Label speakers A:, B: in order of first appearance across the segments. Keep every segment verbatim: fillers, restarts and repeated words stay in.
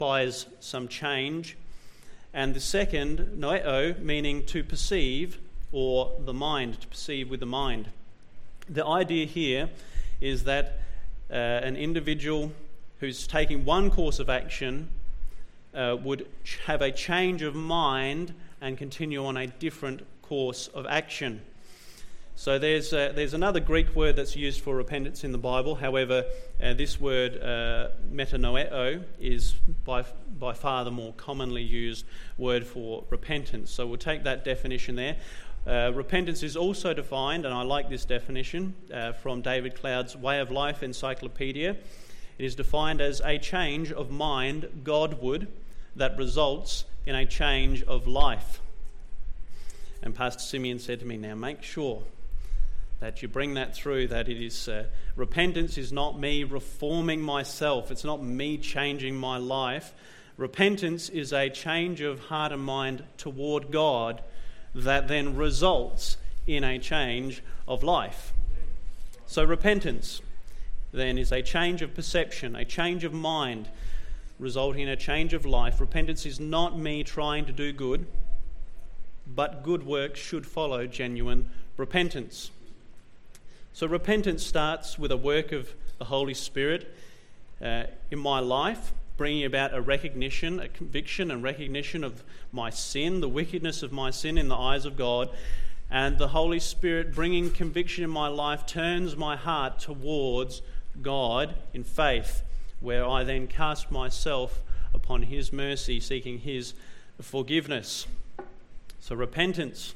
A: implies some change. And the second, noeo, meaning to perceive, or the mind, to perceive with the mind. The idea here is that uh, an individual who's taking one course of action uh, would have a change of mind and continue on a different course of action. So there's uh, there's another Greek word that's used for repentance in the Bible. However, uh, this word uh, metanoeo is by by far the more commonly used word for repentance. So we'll take that definition there. Uh, repentance is also defined, and I like this definition, uh, from David Cloud's Way of Life Encyclopedia. It is defined as a change of mind Godward that results in a change of life. And Pastor Simeon said to me, now make sure that you bring that through, that it is, uh, repentance is not me reforming myself, it's not me changing my life. Repentance is a change of heart and mind toward God that then results in a change of life. So repentance then is a change of perception, a change of mind, resulting in a change of life. Repentance is not me trying to do good, but good works should follow genuine repentance. So repentance starts with a work of the Holy Spirit uh, in my life, bringing about a recognition, a conviction and recognition of my sin, the wickedness of my sin in the eyes of God. And the Holy Spirit bringing conviction in my life turns my heart towards God in faith, where I then cast myself upon His mercy, seeking His forgiveness. So repentance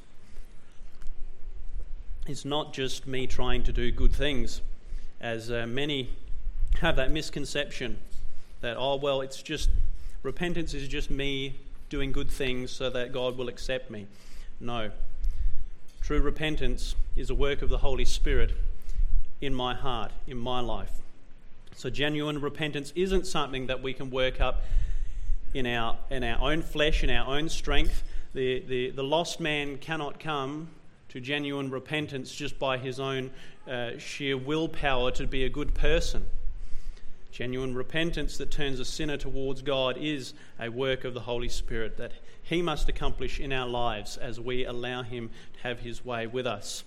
A: is not just me trying to do good things, as uh, many have that misconception that, oh, well, it's just, repentance is just me doing good things so that God will accept me. No. True repentance is a work of the Holy Spirit in my heart, in my life. So genuine repentance isn't something that we can work up in our in our own flesh, in our own strength. The, the, the lost man cannot come to genuine repentance just by his own uh, sheer willpower to be a good person. Genuine repentance that turns a sinner towards God is a work of the Holy Spirit that He must accomplish in our lives as we allow Him to have His way with us.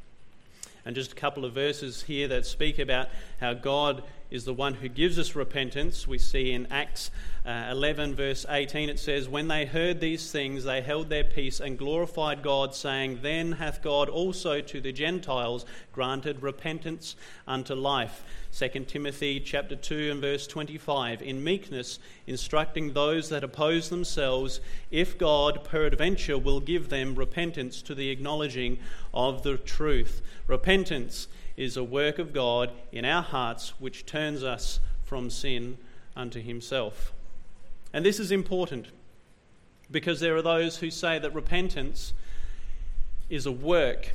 A: And just a couple of verses here that speak about how God is the one who gives us repentance. We see in Acts uh, eleven verse eighteen, it says, when they heard these things, they held their peace and glorified God, saying, then hath God also to the Gentiles granted repentance unto life. Second Timothy chapter two and verse twenty-five, in meekness instructing those that oppose themselves, if God peradventure will give them repentance to the acknowledging of the truth. Repentance is a work of God in our hearts which turns us from sin unto Himself. And this is important because there are those who say that repentance is a work,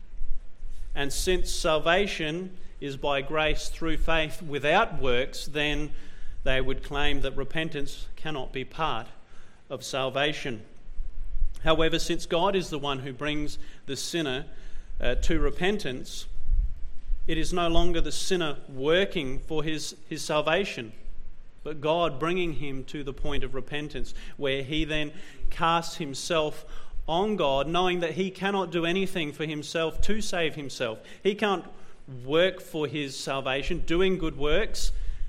A: and since salvation is by grace through faith without works, then they would claim that repentance cannot be part of salvation. However, since God is the one who brings the sinner uh, to repentance, it is no longer the sinner working for his, his salvation, but God bringing him to the point of repentance, where he then casts himself on God, knowing that he cannot do anything for himself to save himself. He can't work for his salvation. Doing good works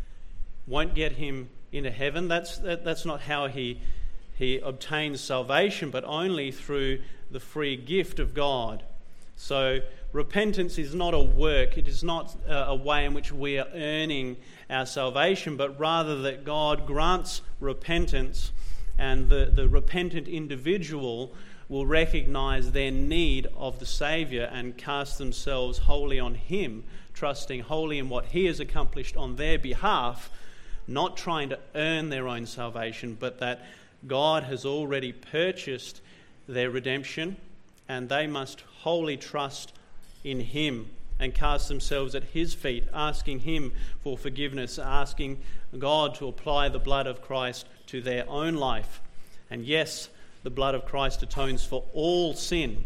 A: won't get him into heaven. That's that, that's not how he he obtains salvation, but only through the free gift of God. So repentance is not a work. It is not a, a way in which we are earning our salvation, but rather that God grants repentance, and the, the repentant individual will recognize their need of the Saviour and cast themselves wholly on Him, trusting wholly in what He has accomplished on their behalf, not trying to earn their own salvation, but that God has already purchased their redemption, and they must wholly trust in Him and cast themselves at His feet, asking Him for forgiveness, asking God to apply the blood of Christ to their own life. And yes, the blood of Christ atones for all sin,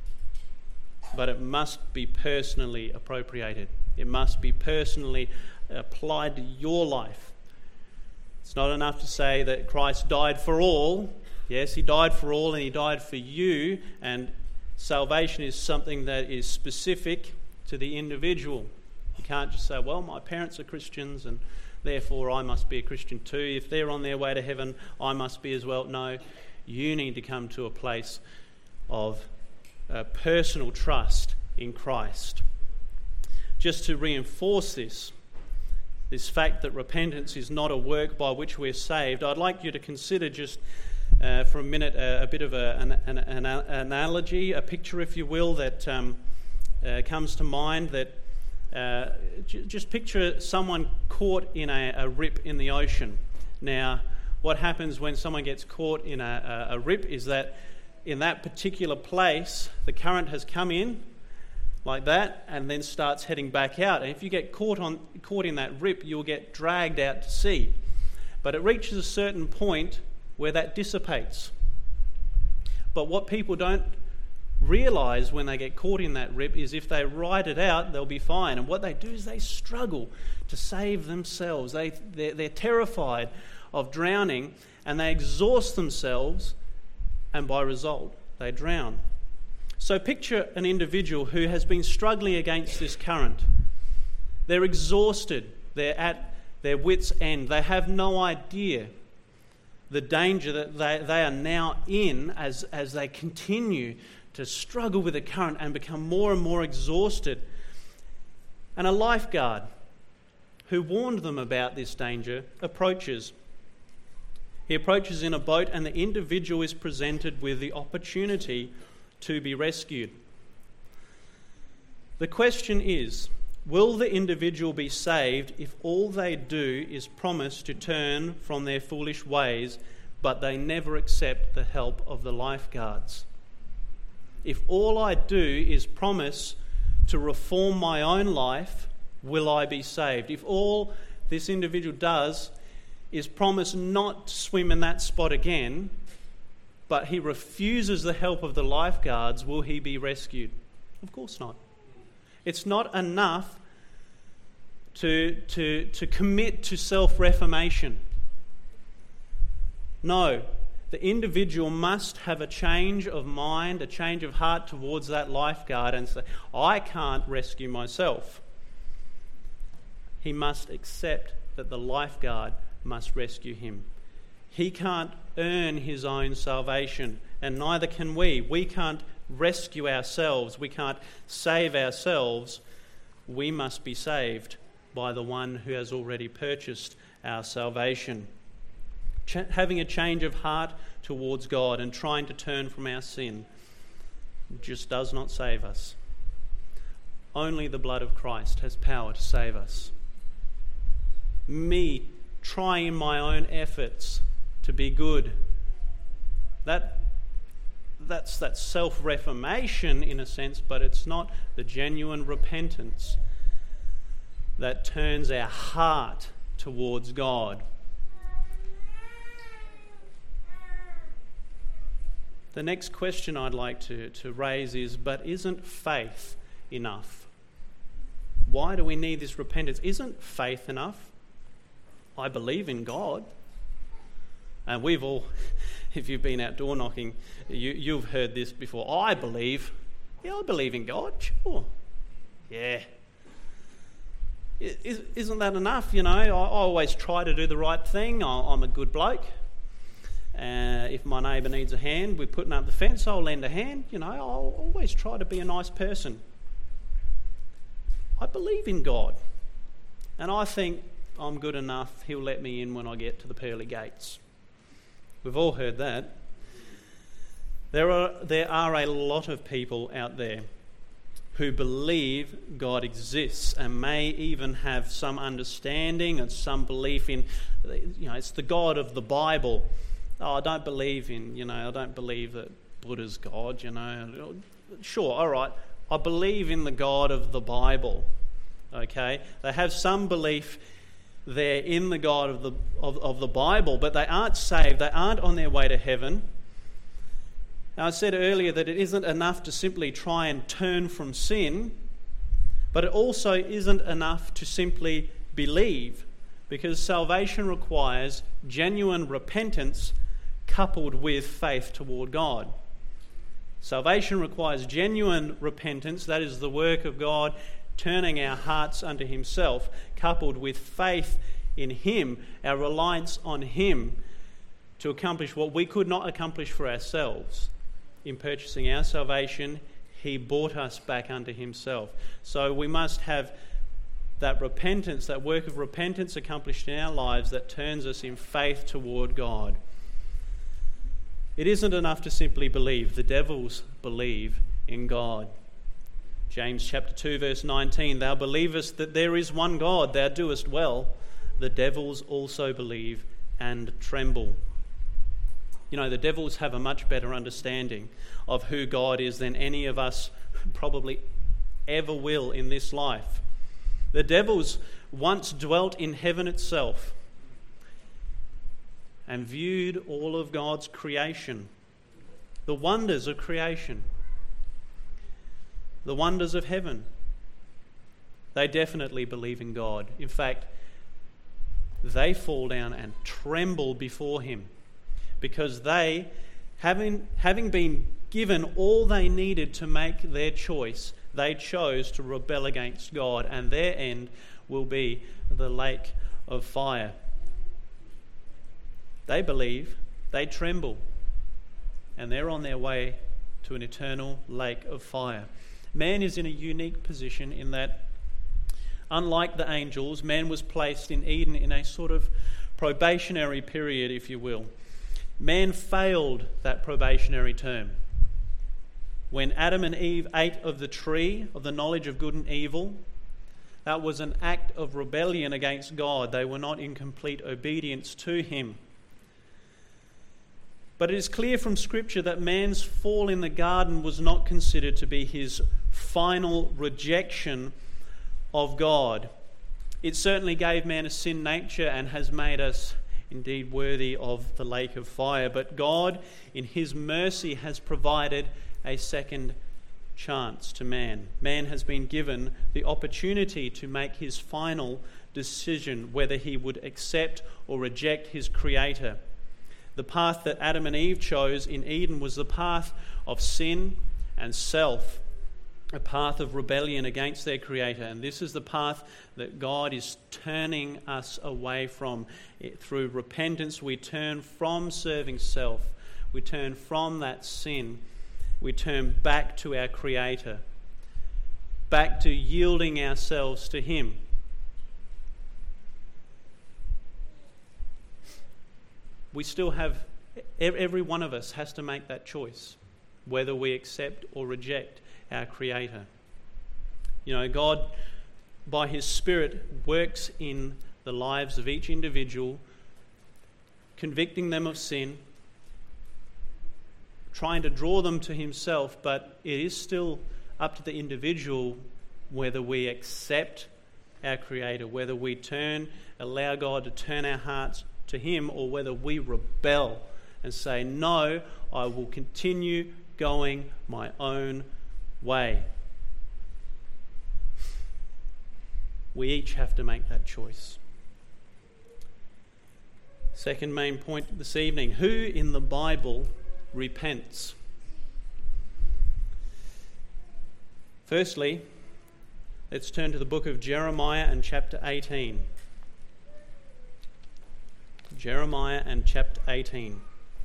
A: but it must be personally appropriated. It must be personally applied to your life. It's not enough to say that Christ died for all. Yes, he died for all and he died for you, and salvation is something that is specific to the individual. You can't just say, well, my parents are Christians and therefore I must be a Christian too. If they're on their way to heaven, I must be as well. No, you need to come to a place of uh, personal trust in Christ. Just to reinforce this, this fact that repentance is not a work by which we're saved, I'd like you to consider just uh, for a minute uh, a bit of a, an, an, an analogy, a picture, if you will, that um, uh, comes to mind. That uh, j- just picture someone caught in a, a rip in the ocean. Now, what happens when someone gets caught in a, a, a rip is that in that particular place, the current has come in like that and then starts heading back out. And if you get caught on caught in that rip, you'll get dragged out to sea. But it reaches a certain point where that dissipates. But what people don't realise when they get caught in that rip is if they ride it out, they'll be fine. And what they do is they struggle to save themselves. They, they're, they're terrified of drowning and they exhaust themselves, and by result, they drown. So picture an individual who has been struggling against this current. They're exhausted. They're at their wits' end. They have no idea the danger that they, they are now in as, as they continue to struggle with the current and become more and more exhausted. And a lifeguard who warned them about this danger approaches. He approaches in a boat, and the individual is presented with the opportunity to be rescued. The question is, will the individual be saved if all they do is promise to turn from their foolish ways, but they never accept the help of the lifeguards? If all I do is promise to reform my own life, will I be saved? If all this individual does is promise not to swim in that spot again, but he refuses the help of the lifeguards, will he be rescued? Of course not. It's not enough to, to, to commit to self-reformation. No, the individual must have a change of mind, a change of heart towards that lifeguard and say, I can't rescue myself. He must accept that the lifeguard must rescue him. He can't earn his own salvation, and neither can we. We can't rescue ourselves. We can't save ourselves. We must be saved by the one who has already purchased our salvation. Ch- having a change of heart towards God and trying to turn from our sin just does not save us. Only the blood of Christ has power to save us. Me trying in my own efforts to be good, that that's that self-reformation in a sense, but it's not the genuine repentance that turns our heart towards God. The next question I'd like to, to raise is, but isn't faith enough? Why do we need this repentance? Isn't faith enough? I believe in God. And we've all, if you've been out door knocking, you, you've heard this before. I believe. Yeah, I believe in God. Sure. Yeah. Is, isn't that enough? You know, I, I always try to do the right thing. I, I'm a good bloke. Uh, if my neighbour needs a hand with putting up the fence, I'll lend a hand. You know, I'll always try to be a nice person. I believe in God. And I think I'm good enough, he'll let me in when I get to the pearly gates. We've all heard that. There are there are a lot of people out there who believe God exists and may even have some understanding and some belief in, you know, it's the God of the Bible. Oh, I don't believe in, you know, I don't believe that Buddha's God, you know. Sure, all right, I believe in the God of the Bible, okay? They have some belief they're in the God of the of, of the Bible, but they aren't saved. They aren't on their way to heaven. Now, I said earlier that it isn't enough to simply try and turn from sin, but it also isn't enough to simply believe, because salvation requires genuine repentance coupled with faith toward God. Salvation requires genuine repentance, that is the work of God turning our hearts unto himself, coupled with faith in him, our reliance on him to accomplish what we could not accomplish for ourselves. In purchasing our salvation, he brought us back unto himself. So we must have that repentance, that work of repentance accomplished in our lives that turns us in faith toward God. It isn't enough to simply believe. The devils believe in God. James chapter two verse nineteen, thou believest that there is one God, thou doest well. The devils also believe and tremble. You know, the devils have a much better understanding of who God is than any of us probably ever will in this life. The devils once dwelt in heaven itself and viewed all of God's creation, the wonders of creation, the wonders of heaven. They definitely believe in God. In fact, they fall down and tremble before him because they, having, having been given all they needed to make their choice, they chose to rebel against God, and their end will be the lake of fire. They believe, they tremble, and they're on their way to an eternal lake of fire. Man is in a unique position in that, unlike the angels, man was placed in Eden in a sort of probationary period, if you will. Man failed that probationary term. When Adam and Eve ate of the tree of the knowledge of good and evil, that was an act of rebellion against God. They were not in complete obedience to him. But it is clear from Scripture that man's fall in the garden was not considered to be his final rejection of God. It certainly gave man a sin nature and has made us indeed worthy of the lake of fire. But God, in his mercy, has provided a second chance to man. Man has been given the opportunity to make his final decision whether he would accept or reject his Creator. The path that Adam and Eve chose in Eden was the path of sin and self, a path of rebellion against their Creator. And this is the path that God is turning us away from. Through repentance, we turn from serving self. We turn from that sin. We turn back to our Creator, back to yielding ourselves to him. We still have, every one of us has to make that choice, whether we accept or reject our Creator. You know, God, by his Spirit, works in the lives of each individual, convicting them of sin, trying to draw them to himself, but it is still up to the individual whether we accept our Creator, whether we turn, allow God to turn our hearts to him, or whether we rebel and say, no, I will continue going my own way. We each have to make that choice. Second main point this evening: who in the Bible repents? Firstly, let's turn to the book of Jeremiah and chapter eighteen. Jeremiah and chapter eighteen.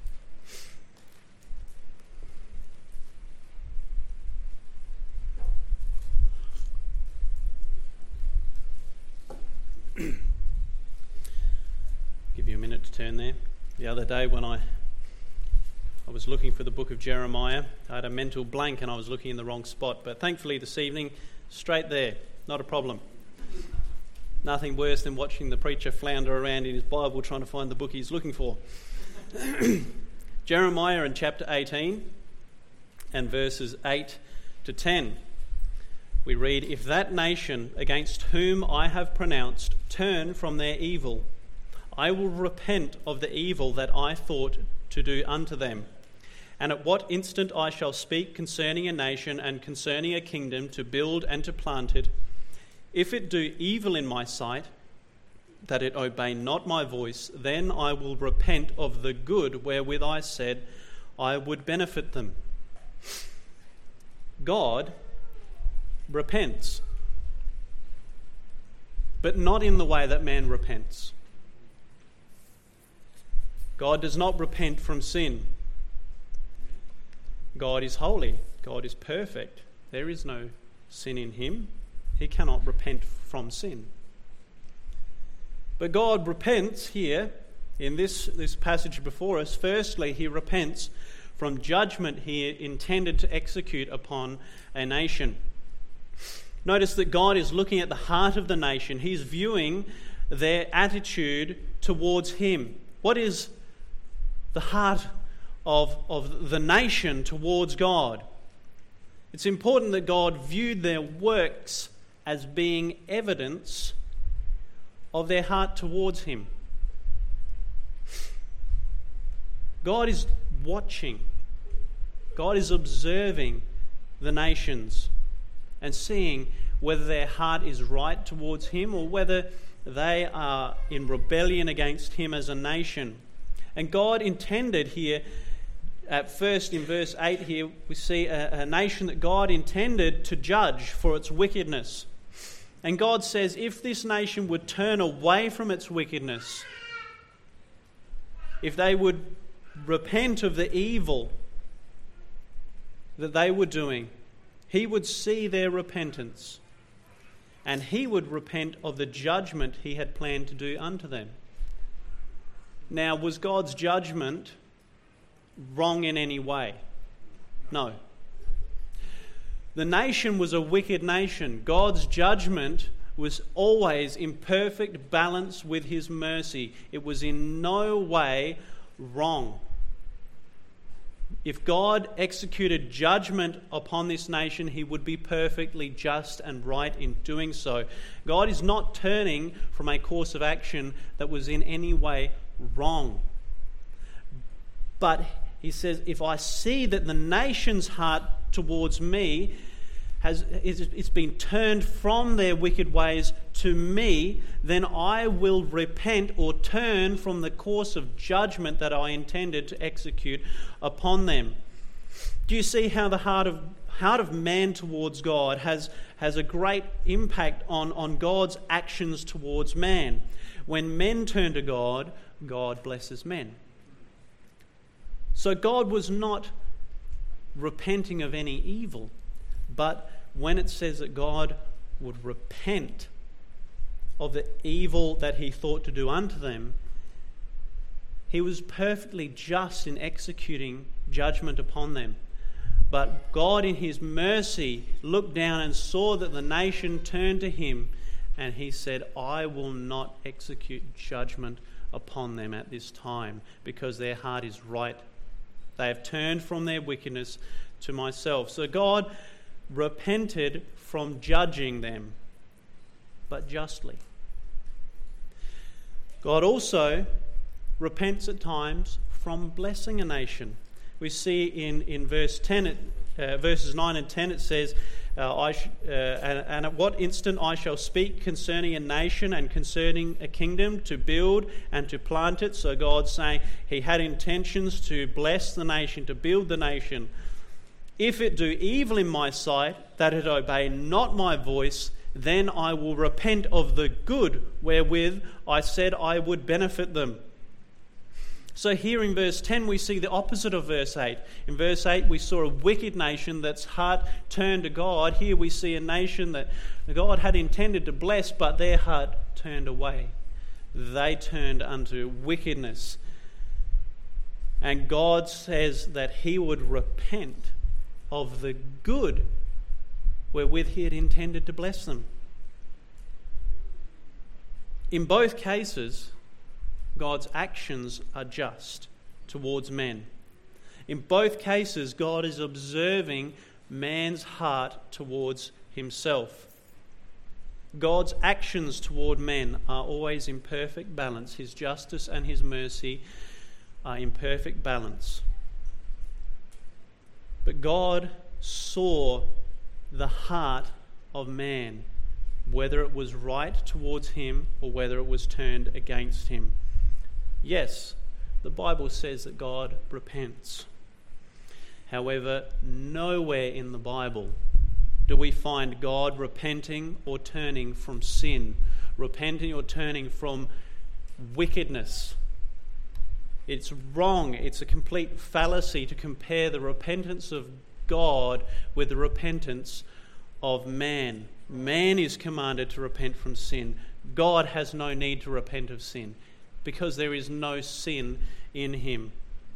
A: Give you a minute to turn there. The other day when I I was looking for the book of Jeremiah, I had a mental blank and I was looking in the wrong spot, but thankfully this evening, straight there, not a problem. Nothing worse than watching the preacher flounder around in his Bible trying to find the book he's looking for. Jeremiah in chapter eighteen and verses eight to ten. We read, "If that nation against whom I have pronounced turn from their evil, I will repent of the evil that I thought to do unto them. And at what instant I shall speak concerning a nation and concerning a kingdom to build and to plant it, if it do evil in my sight, that it obey not my voice, then I will repent of the good wherewith I said I would benefit them. God repents, but not in the way that man repents. God does not repent from sin. God is holy. God is perfect. There is no sin in him. He cannot repent from sin. But God repents here in this, this passage before us. Firstly, he repents from judgment he intended to execute upon a nation. Notice that God is looking at the heart of the nation. He's viewing their attitude towards him. What is the heart of, of the nation towards God? It's important that God viewed their works as being evidence of their heart towards him. God is watching. God is observing the nations and seeing whether their heart is right towards him or whether they are in rebellion against him as a nation. And God intended here, at first in verse eight here, we see a, a nation that God intended to judge for its wickedness. And God says if this nation would turn away from its wickedness, if they would repent of the evil that they were doing, he would see their repentance and he would repent of the judgment he had planned to do unto them. Now, was God's judgment wrong in any way? No. The nation was a wicked nation. God's judgment was always in perfect balance with his mercy. It was in no way wrong. If God executed judgment upon this nation, he would be perfectly just and right in doing so. God is not turning from a course of action that was in any way wrong. But he says, if I see that the nation's heart towards me has it's been turned from their wicked ways to me, then I will repent or turn from the course of judgment that I intended to execute upon them. Do you see how the heart of heart of man towards God has, has a great impact on, on God's actions towards man? When men turn to God, God blesses men. So God was not repenting of any evil, but when it says that God would repent of the evil that he thought to do unto them, he was perfectly just in executing judgment upon them. But God in his mercy looked down and saw that the nation turned to him, and he said, I will not execute judgment upon them at this time, because their heart is right. They have turned from their wickedness to myself. So God repented from judging them, but justly. God also repents at times from blessing a nation. We see in, in verse ten, uh, verses nine and ten, it says, uh, I sh- uh, and, and at what instant I shall speak concerning a nation and concerning a kingdom to build and to plant it. So God's saying he had intentions to bless the nation, to build the nation. If it do evil in my sight, that it obey not my voice, then I will repent of the good wherewith I said I would benefit them. So here in verse ten we see the opposite of verse eight. In verse eight we saw a wicked nation that's heart turned to God. Here we see a nation that God had intended to bless, but their heart turned away. They turned unto wickedness. And God says that he would repent of the good wherewith he had intended to bless them. In both cases, God's actions are just towards men. In both cases, God is observing man's heart towards himself. God's actions toward men are always in perfect balance. His justice and his mercy are in perfect balance. But God saw the heart of man whether it was right towards him or whether it was turned against him. Yes, the Bible says that God repents. However, nowhere in the Bible do we find God repenting or turning from sin, repenting or turning from wickedness. It's wrong. It's a complete fallacy to compare the repentance of God with the repentance of man. Man is commanded to repent from sin. God has no need to repent of sin because there is no sin in him.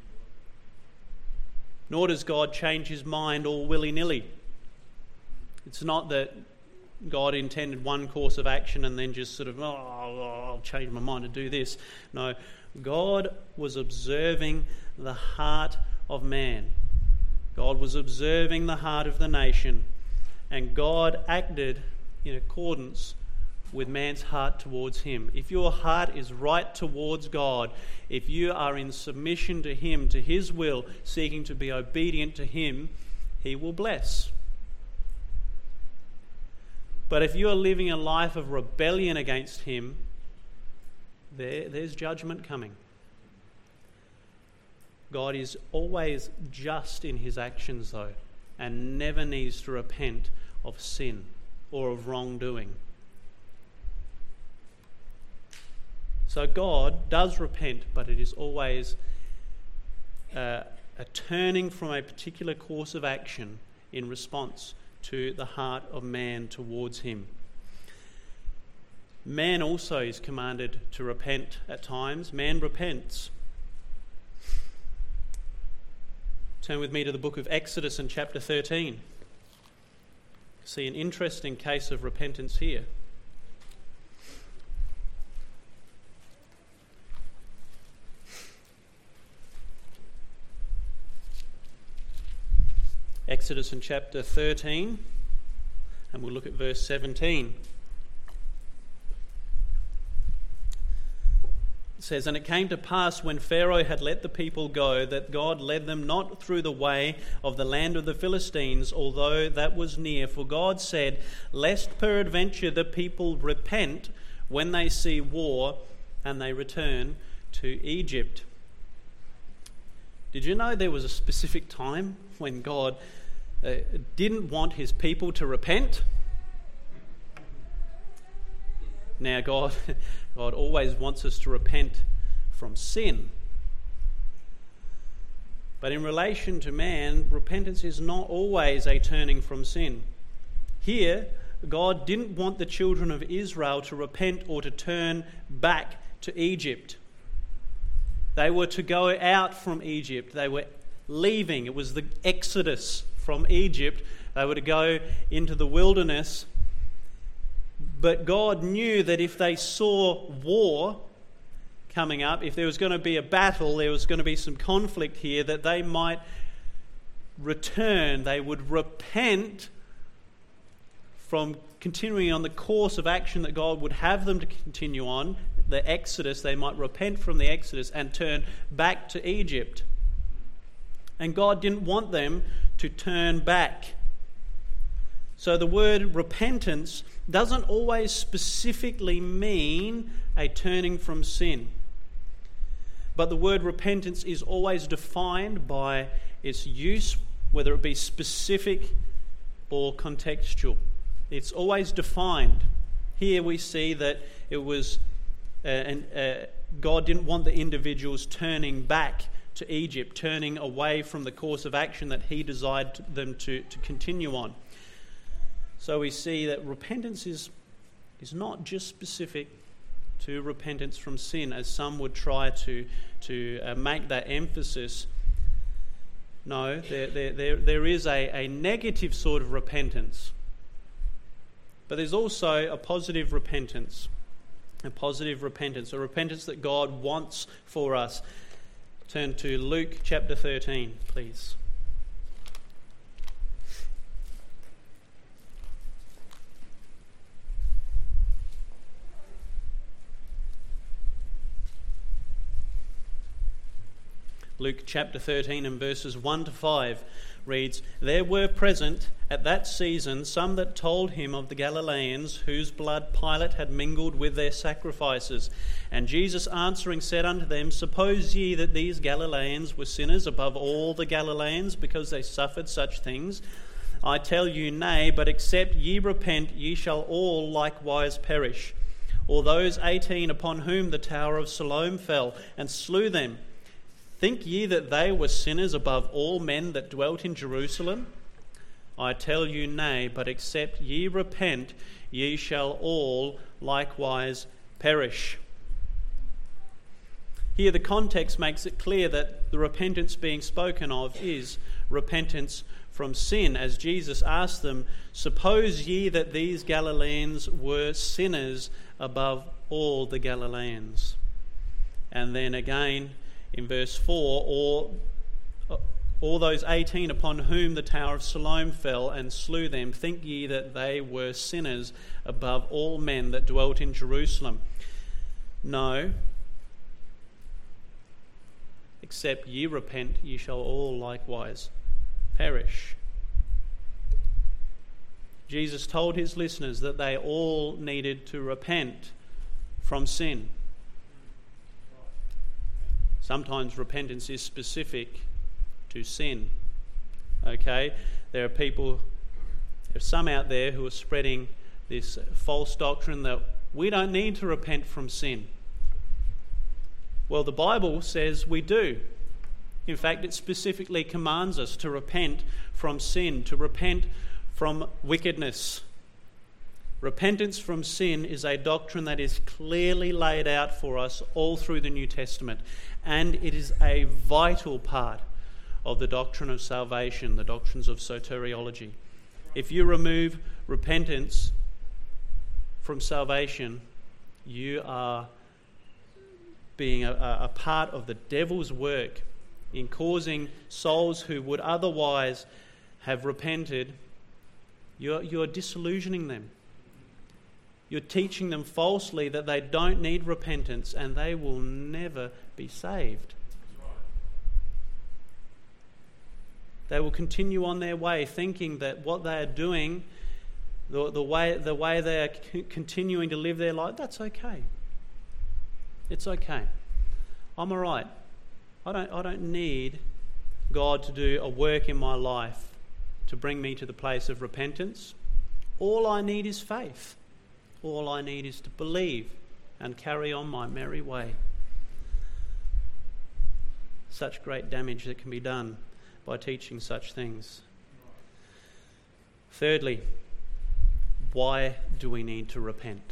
A: Nor does God change his mind all willy-nilly. It's not that God intended one course of action and then just sort of, oh, I'll change my mind to do this. No, God was observing the heart of man. God was observing the heart of the nation, and God acted in accordance with man's heart towards him. If your heart is right towards God, if you are in submission to him, to his will, seeking to be obedient to him, he will bless. But if you are living a life of rebellion against him, there, there's judgment coming. God is always just in his actions, though, and never needs to repent of sin or of wrongdoing. So God does repent, but it is always uh, a turning from a particular course of action in response to the heart of man towards him. Man also is commanded to repent at times. Man repents. Turn with me to the book of Exodus in chapter thirteen. See an interesting case of repentance here. Exodus in chapter thirteen, and we'll look at verse seventeen. It says, "And it came to pass when Pharaoh had let the people go, that God led them not through the way of the land of the Philistines, although that was near. For God said, lest peradventure the people repent when they see war, and they return to Egypt." Did you know there was a specific time when God uh, didn't want his people to repent? Now God, God always wants us to repent from sin. But in relation to man, repentance is not always a turning from sin. Here, God didn't want the children of Israel to repent or to turn back to Egypt. They were to go out from Egypt. They were leaving. It was the exodus from Egypt. They were to go into the wilderness. But God knew that if they saw war coming up, if there was going to be a battle, there was going to be some conflict here, that they might return. They would repent from continuing on the course of action that God would have them to continue on, the Exodus. They might repent from the Exodus and turn back to Egypt. And God didn't want them to turn back. So the word repentance doesn't always specifically mean a turning from sin. But the word repentance is always defined by its use, whether it be specific or contextual. It's always defined. Here we see that it was, uh, and uh, God didn't want the individuals turning back to Egypt, turning away from the course of action that he desired them to, to continue on. So we see that repentance is, is not just specific to repentance from sin, as some would try to, to uh, make that emphasis. No, there, there, there, there is a, a negative sort of repentance. But there's also a positive repentance. A positive repentance, a repentance that God wants for us. Turn to Luke chapter thirteen, please. Luke chapter thirteen and verses one to five reads, "There were present at that season some that told him of the Galileans, whose blood Pilate had mingled with their sacrifices. And Jesus answering said unto them, Suppose ye that these Galileans were sinners above all the Galileans, because they suffered such things? I tell you, nay, but except ye repent, ye shall all likewise perish. Or those eighteen upon whom the tower of Siloam fell, and slew them, think ye that they were sinners above all men that dwelt in Jerusalem? I tell you, nay, but except ye repent, ye shall all likewise perish." Here the context makes it clear that the repentance being spoken of is repentance from sin, as Jesus asked them, "Suppose ye that these Galileans were sinners above all the Galileans?" And then again in verse four, or all those eighteen upon whom the tower of Siloam fell and slew them, think ye that they were sinners above all men that dwelt in Jerusalem? No, except ye repent, ye shall all likewise perish. Jesus told his listeners that they all needed to repent from sin. Sometimes repentance is specific to sin. Okay? There are people, there are some out there who are spreading this false doctrine that we don't need to repent from sin. Well, the Bible says we do. In fact, it specifically commands us to repent from sin, to repent from wickedness. Repentance from sin is a doctrine that is clearly laid out for us all through the New Testament, and it is a vital part of the doctrine of salvation, the doctrines of soteriology. If you remove repentance from salvation, you are being a, a part of the devil's work in causing souls who would otherwise have repented, you're, you're disillusioning them. You're teaching them falsely that they don't need repentance and they will never be saved. They will continue on their way thinking that what they are doing, the, the way the way they are c- continuing to live their life, that's okay. It's okay. I'm all right. I don't, I don't need God to do a work in my life to bring me to the place of repentance. All I need is faith. All I need is to believe and carry on my merry way. Such great damage that can be done by teaching such things. Thirdly, why do we need to repent?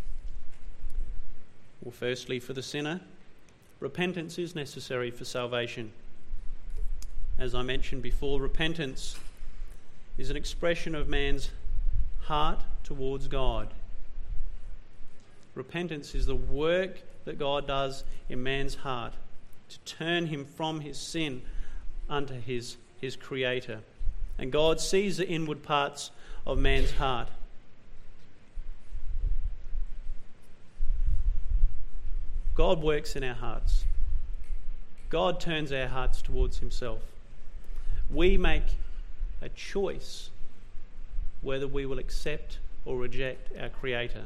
A: Well, firstly, for the sinner, repentance is necessary for salvation. As I mentioned before, repentance is an expression of man's heart towards God. Repentance is the work that God does in man's heart to turn him from his sin unto his, his Creator. And God sees the inward parts of man's heart. God works in our hearts. God turns our hearts towards himself. We make a choice whether we will accept or reject our Creator.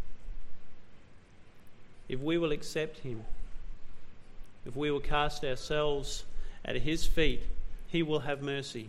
A: If we will accept him, if we will cast ourselves at his feet, he will have mercy.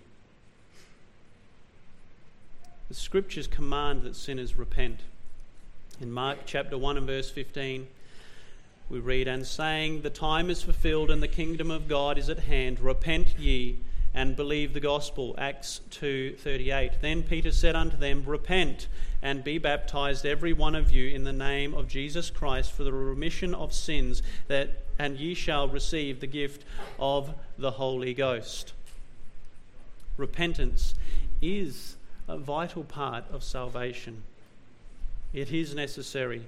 A: The scriptures command that sinners repent. In Mark chapter one and verse fifteen, we read, "And saying, the time is fulfilled and the kingdom of God is at hand. Repent ye and believe the gospel." Acts two thirty-eight. "Then Peter said unto them, Repent and be baptized every one of you in the name of Jesus Christ for the remission of sins, that and ye shall receive the gift of the Holy Ghost." Repentance is a vital part of salvation. It is necessary.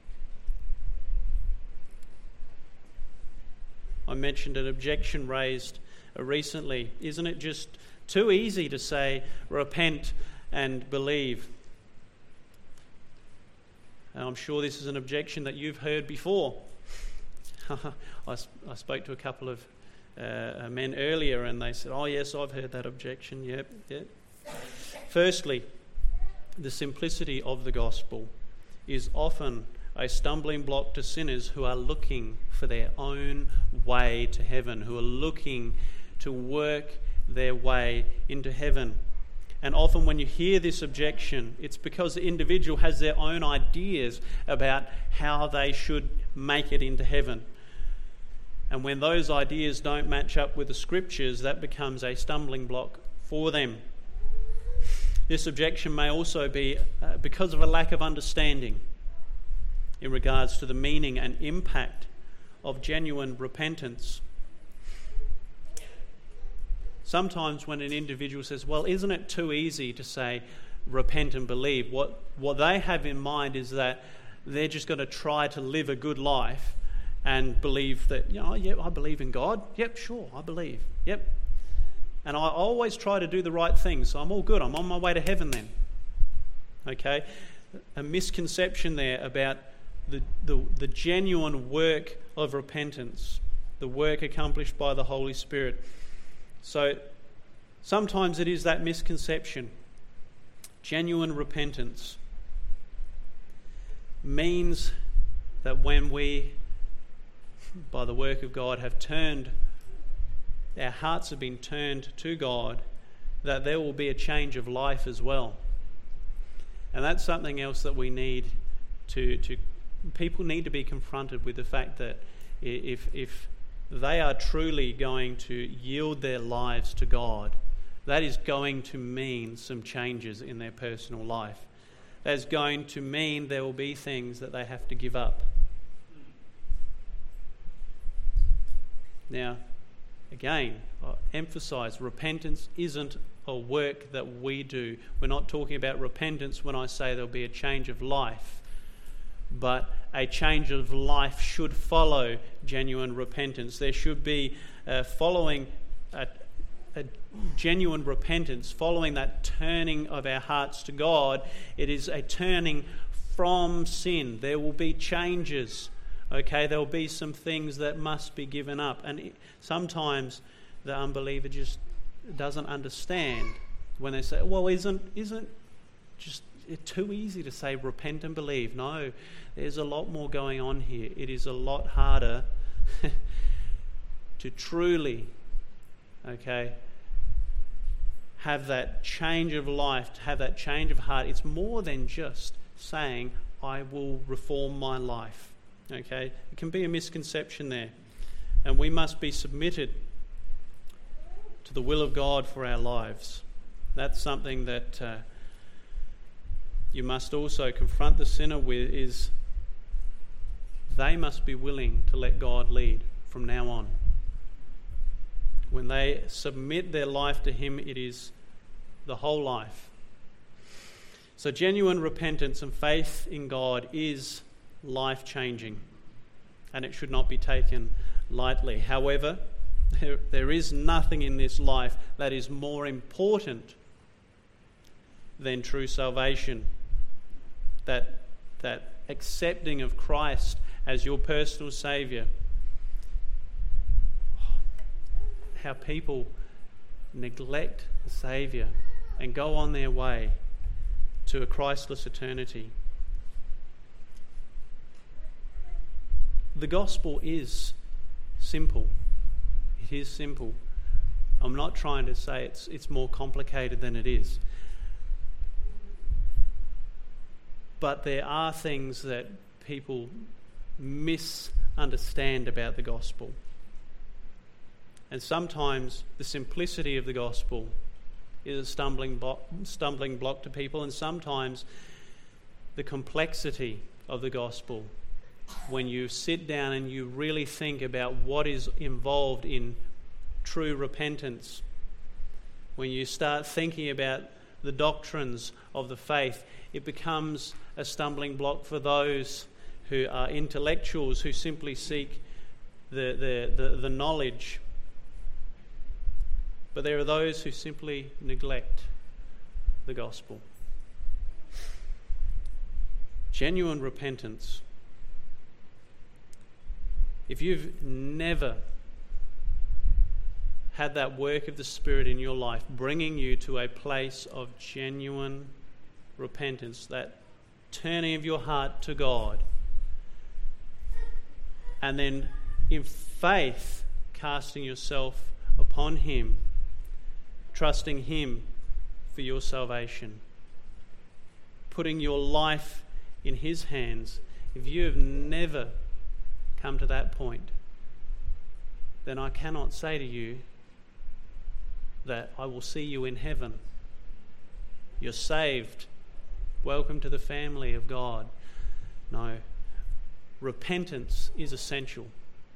A: I mentioned an objection raised recently. Isn't it just too easy to say repent and believe? And I'm sure this is an objection that you've heard before. I, I spoke to a couple of uh, men earlier, and they said, oh yes, I've heard that objection. Yep, yep. Firstly, the simplicity of the gospel is often a stumbling block to sinners who are looking for their own way to heaven, who are looking to work their way into heaven. And often when you hear this objection, it's because the individual has their own ideas about how they should make it into heaven. And when those ideas don't match up with the scriptures, that becomes a stumbling block for them. This objection may also be uh, because of a lack of understanding in regards to the meaning and impact of genuine repentance. Sometimes when an individual says, well, isn't it too easy to say repent and believe? What, what they have in mind is that they're just going to try to live a good life and believe that, you know, yeah, I believe in God. Yep, sure, I believe. Yep. And I always try to do the right thing, so I'm all good. I'm on my way to heaven then. Okay? A misconception there about the, the, the genuine work of repentance, the work accomplished by the Holy Spirit. So sometimes it is that misconception. Genuine repentance means that when we, by the work of God, have turned, our hearts have been turned to God, that there will be a change of life as well. And that's something else that we need to, to people need to be confronted with, the fact that if if they are truly going to yield their lives to God, that is going to mean some changes in their personal life. That is going to mean there will be things that they have to give up. Now, again, I emphasise, repentance isn't a work that we do. We're not talking about repentance when I say there'll be a change of life. But a change of life should follow genuine repentance. There should be uh, following a, a genuine repentance, following that turning of our hearts to God. It is a turning from sin. There will be changes. Okay, there will be some things that must be given up. And it, sometimes the unbeliever just doesn't understand when they say, well, isn't isn't just it's too easy to say repent and believe. No, there's a lot more going on here. It is a lot harder to truly, okay, have that change of life, to have that change of heart. It's more than just saying, I will reform my life. Okay, it can be a misconception there. And we must be submitted to the will of God for our lives. That's something that uh, you must also confront the sinner with, is they must be willing to let God lead from now on. When they submit their life to Him, it is the whole life. So genuine repentance and faith in God is life-changing, and it should not be taken lightly. However, there, there is nothing in this life that is more important than true salvation. That, that accepting of Christ as your personal Saviour. How people neglect the Saviour and go on their way to a Christless eternity. The gospel is simple. It is simple. I'm not trying to say it's it's more complicated than it is. But there are things that people misunderstand about the gospel. And sometimes the simplicity of the gospel is a stumbling block, stumbling block to people, and sometimes the complexity of the gospel, when you sit down and you really think about what is involved in true repentance, when you start thinking about the doctrines of the faith, it becomes a stumbling block for those who are intellectuals, who simply seek the, the, the, the knowledge. But there are those who simply neglect the gospel. Genuine repentance. If you've never had that work of the Spirit in your life, bringing you to a place of genuine repentance, that turning of your heart to God, and then in faith casting yourself upon Him, trusting Him for your salvation, putting your life in His hands. If you have never come to that point, then I cannot say to you that I will see you in heaven. You're saved. Welcome to the family of God. No. Repentance is essential.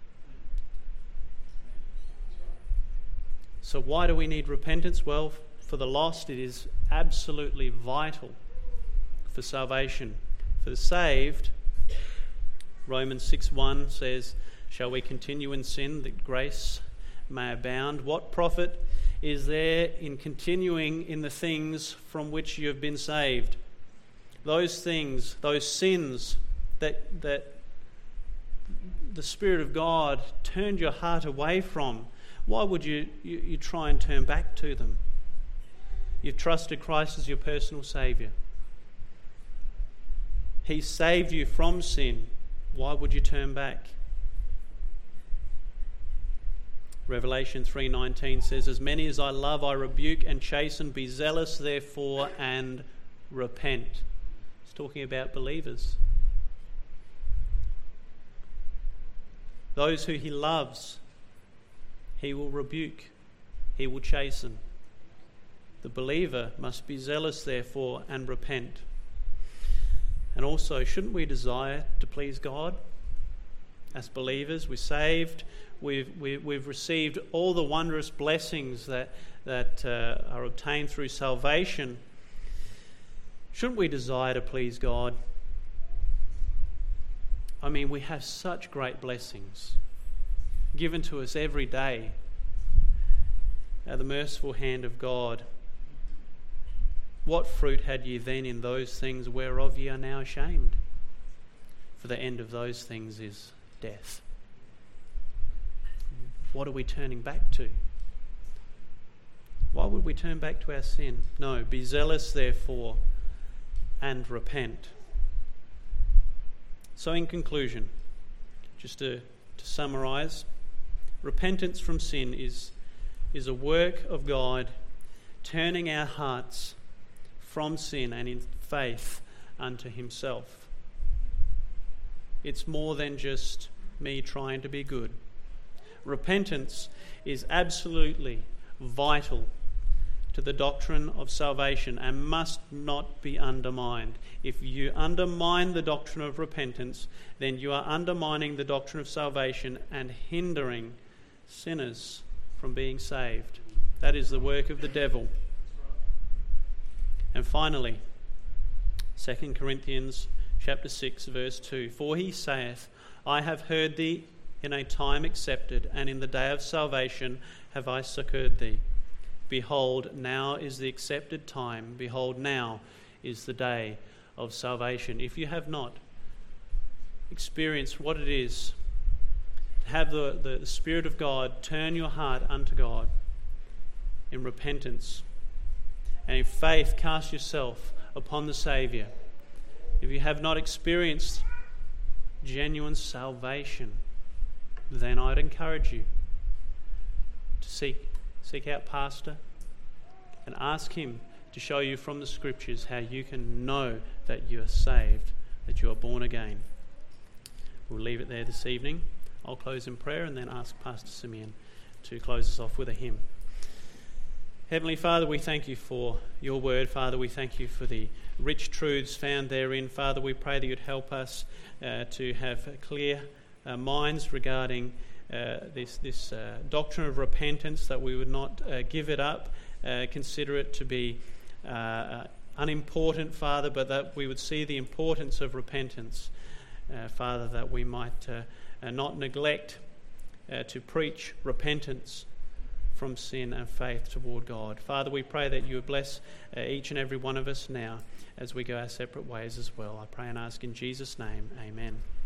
A: So why do we need repentance? Well, for the lost, it is absolutely vital for salvation. For the saved, Romans six one says, "Shall we continue in sin that grace may abound? What profit is there in continuing in the things from which you have been saved?" Those things, those sins that that the Spirit of God turned your heart away from, why would you, you, you try and turn back to them? You've trusted Christ as your personal Saviour. He saved you from sin. Why would you turn back? Revelation three nineteen says, "As many as I love I rebuke and chasten. Be zealous therefore and repent." It's talking about believers. Those who He loves, He will rebuke. He will chasten. The believer must be zealous therefore and repent. And also, shouldn't we desire to please God? As believers, we're saved. We've, we've, we've received all the wondrous blessings that, that uh, are obtained through salvation. Shouldn't we desire to please God? I mean, we have such great blessings given to us every day at the merciful hand of God. What fruit had ye then in those things whereof ye are now ashamed? For the end of those things is death. What are we turning back to? Why would we turn back to our sin? No, be zealous therefore and repent. So in conclusion, just to, to summarise, repentance from sin is, is a work of God turning our hearts from sin and in faith unto Himself. It's more than just me trying to be good. Repentance is absolutely vital to the doctrine of salvation and must not be undermined. If you undermine the doctrine of repentance, then you are undermining the doctrine of salvation and hindering sinners from being saved. That is the work of the devil. And finally, Second Corinthians chapter six, verse two, "For he saith, I have heard thee in a time accepted, and in the day of salvation have I succoured thee. Behold, now is the accepted time. Behold, now is the day of salvation." If you have not experienced what it is to have the, the, the Spirit of God turn your heart unto God in repentance, and in faith cast yourself upon the Saviour, if you have not experienced genuine salvation, then I'd encourage you to seek seek out Pastor and ask him to show you from the Scriptures how you can know that you are saved, that you are born again. We'll leave it there this evening. I'll close in prayer and then ask Pastor Simeon to close us off with a hymn. Heavenly Father, we thank you for your word. Father, we thank you for the rich truths found therein. Father, we pray that you'd help us uh, to have clear uh, minds regarding uh, this, this uh, doctrine of repentance, that we would not uh, give it up, uh, consider it to be uh, uh, unimportant, Father, but that we would see the importance of repentance, uh, Father, that we might uh, uh, not neglect uh, to preach repentance from sin and faith toward God. Father, we pray that you would bless uh, each and every one of us now as we go our separate ways as well. I pray and ask in Jesus' name, amen.